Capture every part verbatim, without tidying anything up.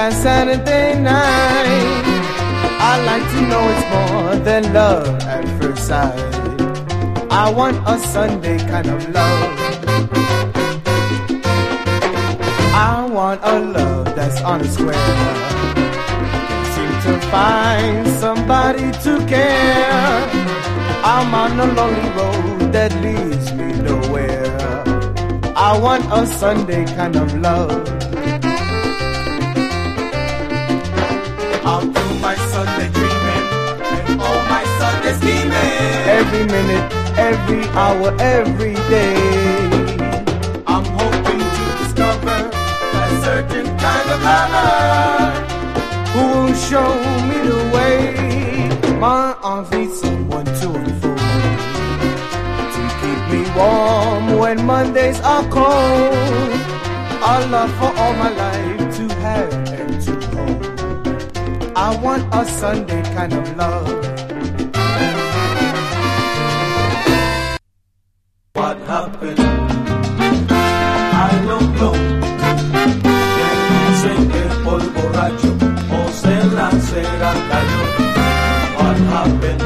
last Saturday night. I like to know it's more than love at first sight. I want a Sunday kind of love. I want a love that's on a square. Can't seem to find somebody to care. I'm on a lonely road that leads me nowhere. I want a Sunday kind of love. I'll do my Sunday dreaming and all my Sunday scheming. Every minute, every hour, every day. I'm hoping to discover a certain kind of lover who will show me the way. My arms need someone to unfold, to keep me warm when Mondays are cold. A love for all my life to have and to hold. I want a Sunday kind of love. What happened? I don't know. Dicen que por borracho o se la cera cayó. What happened?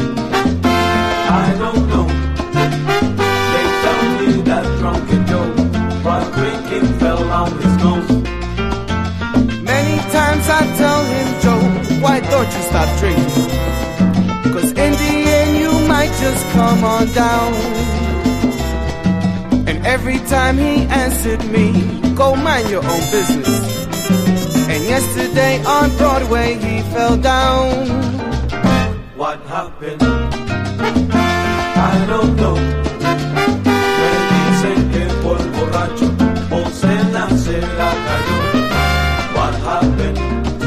I don't know. They tell me that drunken Joe, while drinking, fell on his nose. Many times I tell him, Joe, why don't you stop drinking? Cause in the end you might just come on down. And every time he answered me, go mind your own business. And yesterday on Broadway he fell down. What happened? I don't know. Me dicen que por borracho o se la cera cayó. What happened?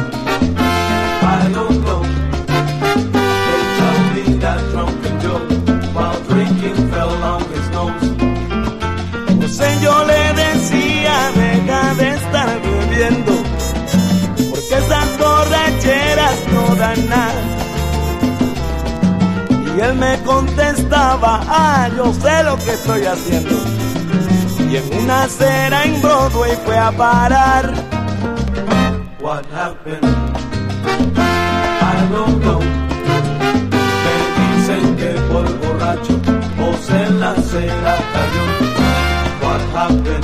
I don't know. They tell me that drunken Joe, while drinking, fell on his nose. José, yo le decía, deja de estar bebiendo, porque esas borracheras no dan nada. Y él me contestaba, ah, yo sé lo que estoy haciendo. Y en una acera en Broadway fue a parar. What happened? I don't know. Me dicen que por borracho o se la cera